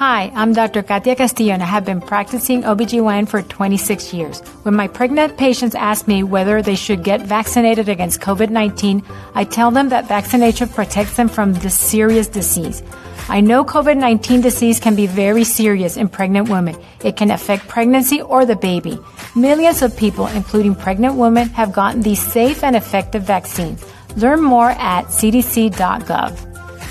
Hi, I'm Dr. Katia Castillo, and I have been practicing OBGYN for 26 years. When my pregnant patients ask me whether they should get vaccinated against COVID-19, I tell them that vaccination protects them from this serious disease. I know COVID-19 disease can be very serious in pregnant women. It can affect pregnancy or the baby. Millions of people, including pregnant women, have gotten these safe and effective vaccines. Learn more at cdc.gov.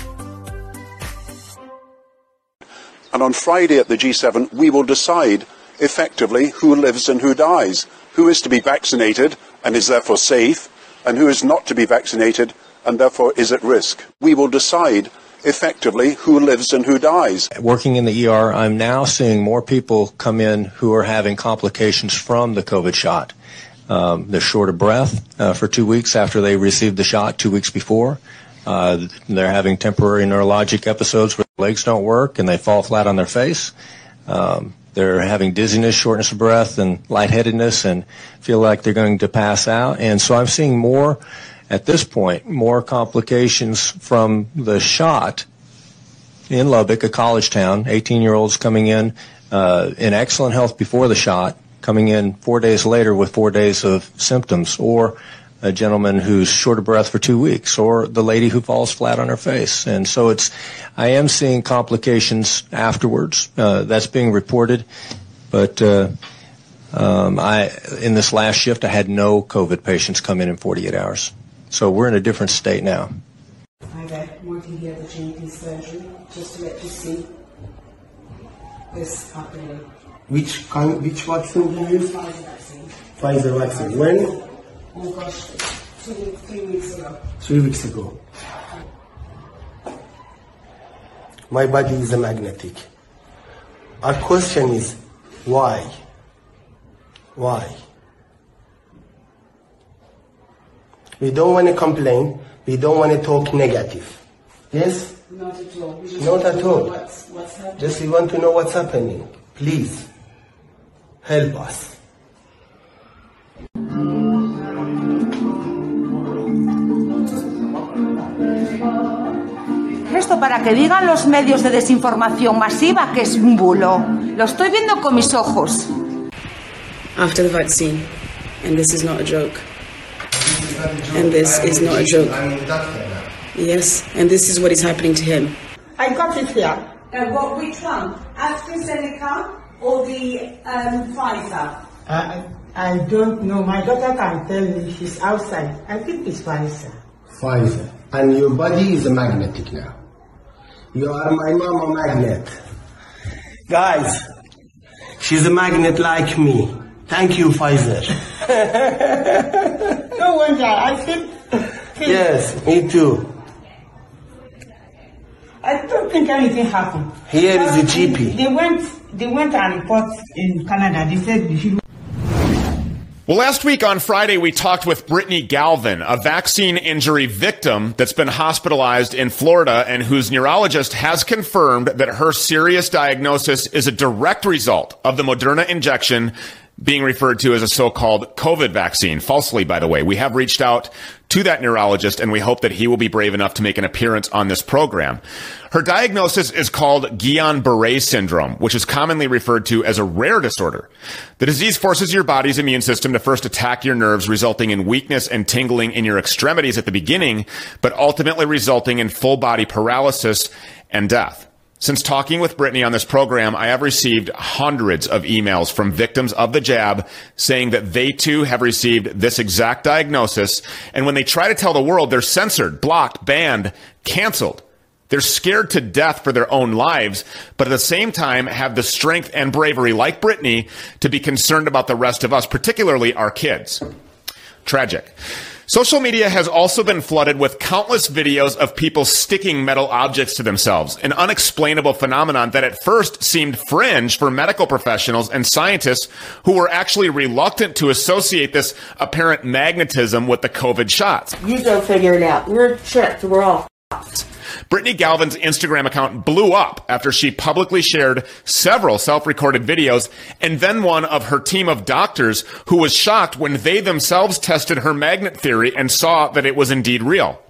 And on Friday at the G7, we will decide effectively who lives and who dies, who is to be vaccinated and is therefore safe, and who is not to be vaccinated and therefore is at risk. We will decide effectively who lives and who dies. Working in the ER, I'm now seeing more people come in who are having complications from the COVID shot. They're short of breath for 2 weeks after they received the shot 2 weeks before. They're having temporary neurologic episodes where their legs don't work and they fall flat on their face. They're having dizziness, shortness of breath, and lightheadedness and feel like they're going to pass out. And so I'm seeing more, at this point, more complications from the shot in Lubbock, a college town, 18-year-olds coming in excellent health before the shot, coming in 4 days later with 4 days of symptoms, or a gentleman who's short of breath for 2 weeks, or the lady who falls flat on her face. And so I am seeing complications afterwards. That's being reported. But in this last shift, I had no COVID patients come in 48 hours. So we're in a different state now. I got working here at the GP surgery, just to let you see this happening. Which vaccine do you use? Pfizer vaccine. Pfizer vaccine. When? Oh gosh, 3 weeks ago. 3 weeks ago. My body is a magnetic. Our question is, why? Why? We don't want to complain. We don't want to talk negative. Yes? Not at all. Not at all. What's happening? Just we want to know what's happening. Please, help us. Esto para que digan los medios de desinformación masiva que es un bulo. Lo estoy viendo con mis ojos. After the vaccine, and this is not a joke. And this is not a joke. Yes, and this is what is happening to him. I got it here. Which one? AstraZeneca or the Pfizer? I don't know. My daughter can tell me. She's outside. I think it's Pfizer. Pfizer. And your body is a magnetic now. You are my mama magnet. Guys, she's a magnet like me. Thank you, Pfizer. No wonder. I think. Yes, me too. I don't think anything happened. Here is the GP. They went and reported in Canada. They said you should. Well, last week on Friday, we talked with Brittany Galvin, a vaccine injury victim that's been hospitalized in Florida and whose neurologist has confirmed that her serious diagnosis is a direct result of the Moderna injection being referred to as a so-called COVID vaccine. Falsely, by the way. We have reached out to that neurologist, and we hope that he will be brave enough to make an appearance on this program. Her diagnosis is called Guillain-Barré syndrome, which is commonly referred to as a rare disorder. The disease forces your body's immune system to first attack your nerves, resulting in weakness and tingling in your extremities at the beginning, but ultimately resulting in full body paralysis and death. Since talking with Brittany on this program, I have received hundreds of emails from victims of the jab saying that they too have received this exact diagnosis. And when they try to tell the world, they're censored, blocked, banned, canceled. They're scared to death for their own lives, but at the same time have the strength and bravery, like Brittany, to be concerned about the rest of us, particularly our kids. Tragic. Social media has also been flooded with countless videos of people sticking metal objects to themselves, an unexplainable phenomenon that at first seemed fringe for medical professionals and scientists who were actually reluctant to associate this apparent magnetism with the COVID shots. You go figure it out. We're checked. We're all f***ed. Brittany Galvin's Instagram account blew up after she publicly shared several self-recorded videos and then one of her team of doctors who was shocked when they themselves tested her magnet theory and saw that it was indeed real.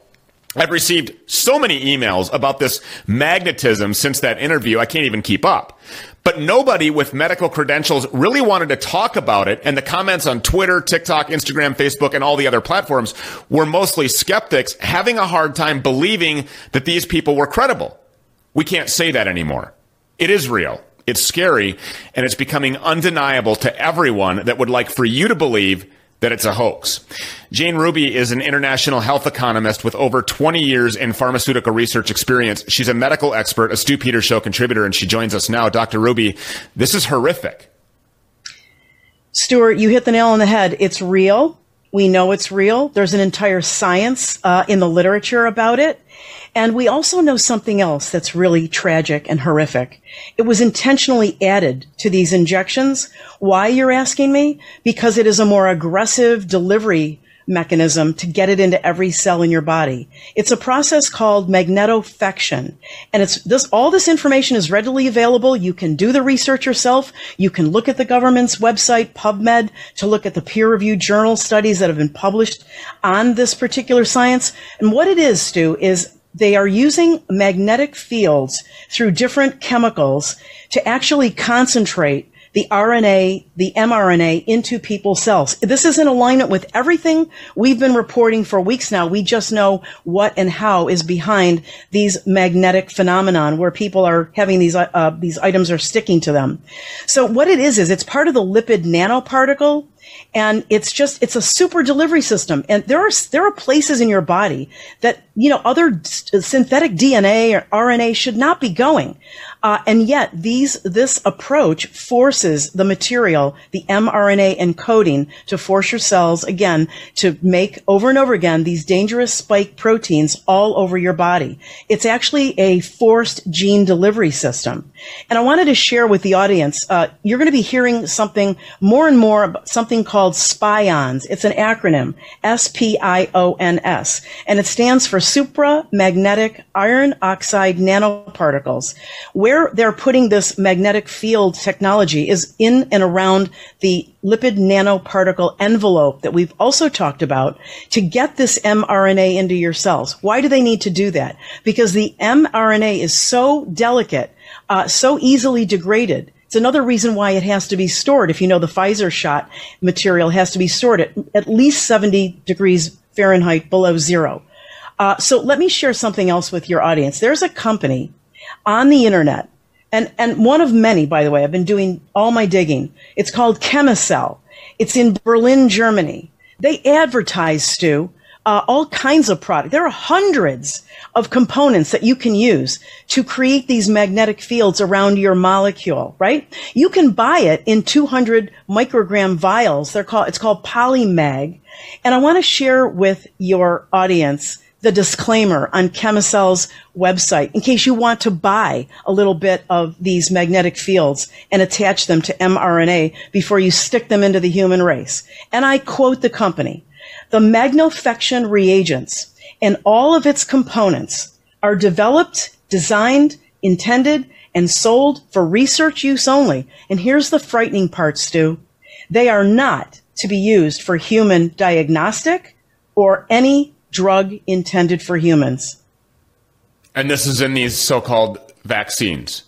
I've received so many emails about this magnetism since that interview, I can't even keep up. But nobody with medical credentials really wanted to talk about it, and the comments on Twitter, TikTok, Instagram, Facebook, and all the other platforms were mostly skeptics having a hard time believing that these people were credible. We can't say that anymore. It is real. It's scary, and it's becoming undeniable to everyone that would like for you to believe that it's a hoax. Jane Ruby is an international health economist with over 20 years in pharmaceutical research experience. She's a medical expert, a Stu Peters Show contributor, and she joins us now. Dr. Ruby, this is horrific. Stuart, you hit the nail on the head. It's real. We know it's real. There's an entire science in the literature about it. And we also know something else that's really tragic and horrific. It was intentionally added to these injections. Why, you're asking me? Because it is a more aggressive delivery mechanism to get it into every cell in your body. It's a process called magnetofection. And all this information is readily available. You can do the research yourself. You can look at the government's website, PubMed, to look at the peer-reviewed journal studies that have been published on this particular science. And what it is, Stu, is they are using magnetic fields through different chemicals to actually concentrate the RNA, the mRNA into people's cells. This is in alignment with everything we've been reporting for weeks now. We just know what and how is behind these magnetic phenomenon where people are having these items are sticking to them. So what it is it's part of the lipid nanoparticle. And it's a super delivery system. And there are places in your body that, other synthetic DNA or RNA should not be going. And yet this approach forces the material, the mRNA encoding, to force your cells again to make over and over again these dangerous spike proteins all over your body. It's actually a forced gene delivery system. And I wanted to share with the audience, you're going to be hearing something more and more about something called SPIONS. It's an acronym, SPIONS, and it stands for supramagnetic iron oxide nanoparticles. Where they're putting this magnetic field technology is in and around the lipid nanoparticle envelope that we've also talked about to get this mRNA into your cells. Why do they need to do that? Because the mRNA is so delicate, so easily degraded. It's another reason why it has to be stored. If you know, the Pfizer shot material has to be stored at least 70 degrees Fahrenheit below zero. So let me share something else with your audience. There's a company on the internet, and one of many, by the way. I've been doing all my digging. It's called Chemicell. It's in Berlin, Germany. They advertise, Stu, all kinds of products. There are hundreds of components that you can use to create these magnetic fields around your molecule, right? You can buy it in 200 microgram vials. It's called Polymag. And I want to share with your audience the disclaimer on Chemicell's website in case you want to buy a little bit of these magnetic fields and attach them to mRNA before you stick them into the human race. And I quote the company: "The magnofection reagents and all of its components are developed, designed, intended, and sold for research use only." And here's the frightening part, Stu. They are not to be used for human diagnostic or any drug intended for humans. And this is in these so-called vaccines.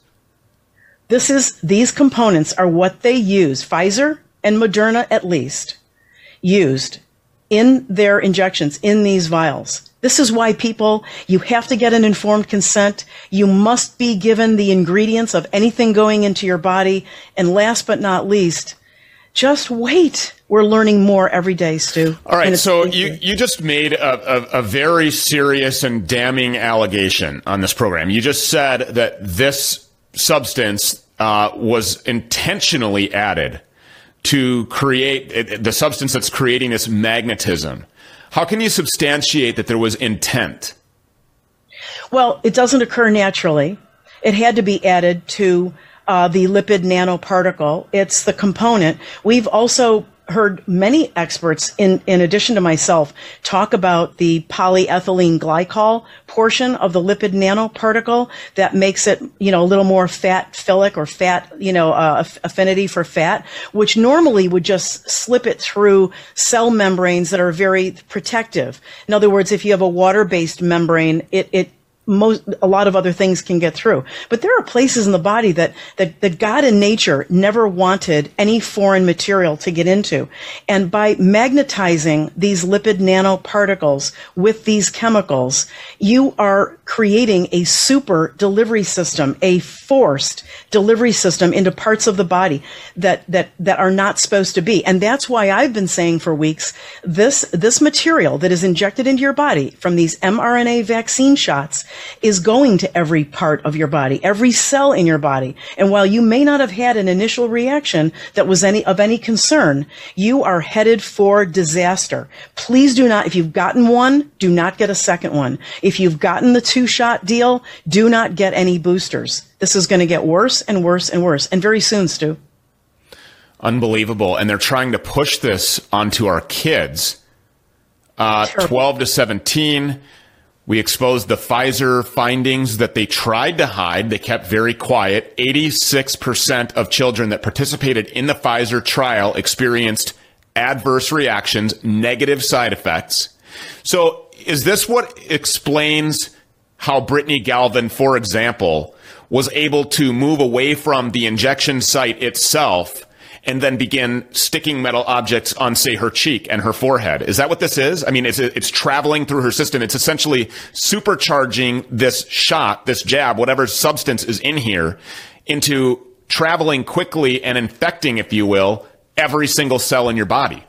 These components are what they use, Pfizer and Moderna at least, used in their injections, in these vials. This is why you have to get an informed consent. You must be given the ingredients of anything going into your body. And last but not least, just wait. We're learning more every day, Stu. All right, so you just made a very serious and damning allegation on this program. You just said that this substance was intentionally added to create the substance that's creating this magnetism. How can you substantiate that there was intent? Well, it doesn't occur naturally. It had to be added to the lipid nanoparticle. It's the component. We've also heard many experts, in addition to myself, talk about the polyethylene glycol portion of the lipid nanoparticle that makes it, a little more fat-philic or fat, affinity for fat, which normally would just slip it through cell membranes that are very protective. In other words, if you have a water-based membrane, a lot of other things can get through. But there are places in the body that God and nature never wanted any foreign material to get into. And by magnetizing these lipid nanoparticles with these chemicals, you are creating a super delivery system, a forced delivery system into parts of the body that are not supposed to be. And that's why I've been saying for weeks, this material that is injected into your body from these mRNA vaccine shots is going to every part of your body, every cell in your body. And while you may not have had an initial reaction that was of any concern, you are headed for disaster. Please do not, if you've gotten one, do not get a second one. If you've gotten the 2-shot deal, do not get any boosters. This is going to get worse and worse and worse. And very soon, Stu. Unbelievable. And they're trying to push this onto our kids. 12 to 17. We exposed the Pfizer findings that they tried to hide. They kept very quiet. 86% of children that participated in the Pfizer trial experienced adverse reactions, negative side effects. So is this what explains how Brittany Galvin, for example, was able to move away from the injection site itself and then begin sticking metal objects on, say, her cheek and her forehead? Is that what this is? I mean, it's traveling through her system. It's essentially supercharging this shot, this jab, whatever substance is in here, into traveling quickly and infecting, if you will, every single cell in your body.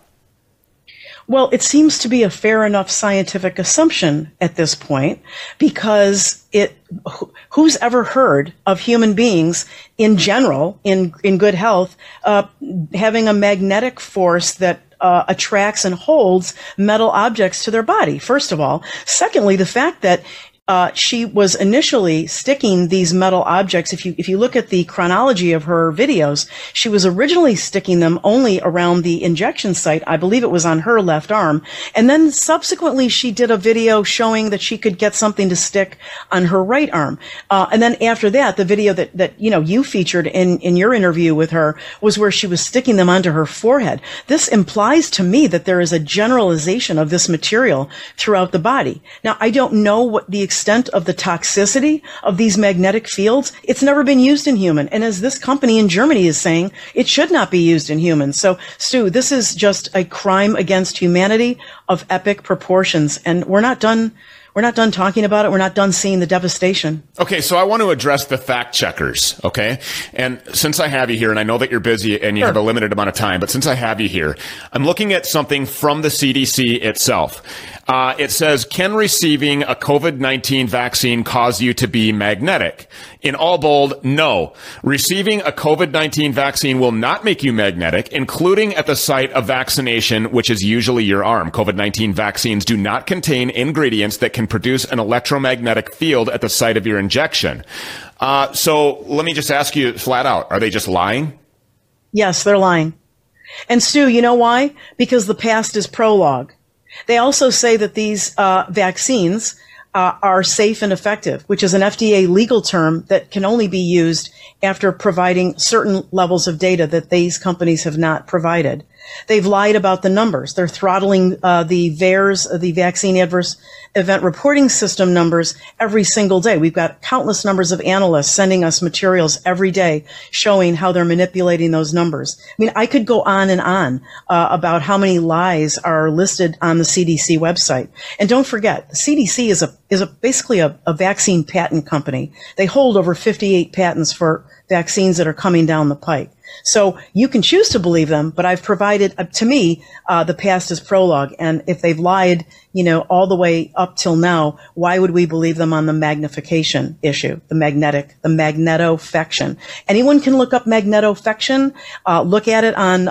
Well, it seems to be a fair enough scientific assumption at this point, because who's ever heard of human beings in general, in good health, having a magnetic force that attracts and holds metal objects to their body, first of all. Secondly, the fact that she was initially sticking these metal objects. If you look at the chronology of her videos, she was originally sticking them only around the injection site. I believe it was on her left arm. And then subsequently she did a video showing that she could get something to stick on her right arm. And then after that, the video that you featured in your interview with her was where she was sticking them onto her forehead. This implies to me that there is a generalization of this material throughout the body. Now, I don't know what the extent of the toxicity of these magnetic fields. It's never been used in human. And as this company in Germany is saying, it should not be used in humans. So, Stu, this is just a crime against humanity of epic proportions. And we're not done talking about it. We're not done seeing the devastation. Okay, so I want to address the fact checkers, okay? And since I have you here, and I know that you're busy and you have a limited amount of time, but since I have you here, I'm looking at something from the CDC itself. It says, can receiving a COVID-19 vaccine cause you to be magnetic? In all bold, no. Receiving a COVID-19 vaccine will not make you magnetic, including at the site of vaccination, which is usually your arm. COVID-19 vaccines do not contain ingredients that can produce an electromagnetic field at the site of your injection. So let me just ask you flat out, are they just lying? Yes, they're lying. And Stu, you know why? Because the past is prologue. They also say that these vaccines are safe and effective, which is an FDA legal term that can only be used after providing certain levels of data that these companies have not provided. They've lied about the numbers. They're throttling the VAERS, the Vaccine Adverse Event Reporting System numbers every single day. We've got countless numbers of analysts sending us materials every day showing how they're manipulating those numbers. I mean, I could go on and on about how many lies are listed on the CDC website. And don't forget, the CDC is basically a vaccine patent company. They hold over 58 patents for vaccines that are coming down the pike. So you can choose to believe them, but I've provided, to me, the past is prologue. And if they've lied, all the way up till now, why would we believe them on the magnification issue, the magnetofection? Anyone can look up magnetofection. Look at it on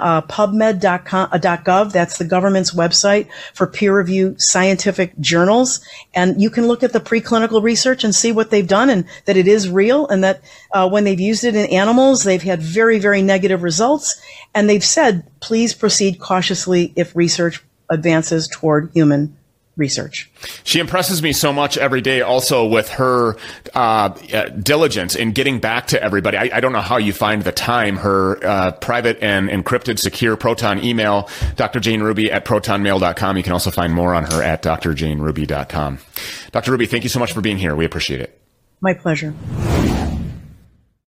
PubMed.gov. That's the government's website for peer-reviewed scientific journals. And you can look at the preclinical research and see what they've done and that it is real, and that when they've used it in animals, they've had very, very showing negative results. And they've said, please proceed cautiously if research advances toward human research. She impresses me so much every day also with her diligence in getting back to everybody. I don't know how you find the time. Her private and encrypted secure Proton email, Dr. Jane Ruby at protonmail.com. You can also find more on her at drjaneruby.com. Dr. Ruby, thank you so much for being here. We appreciate it. My pleasure.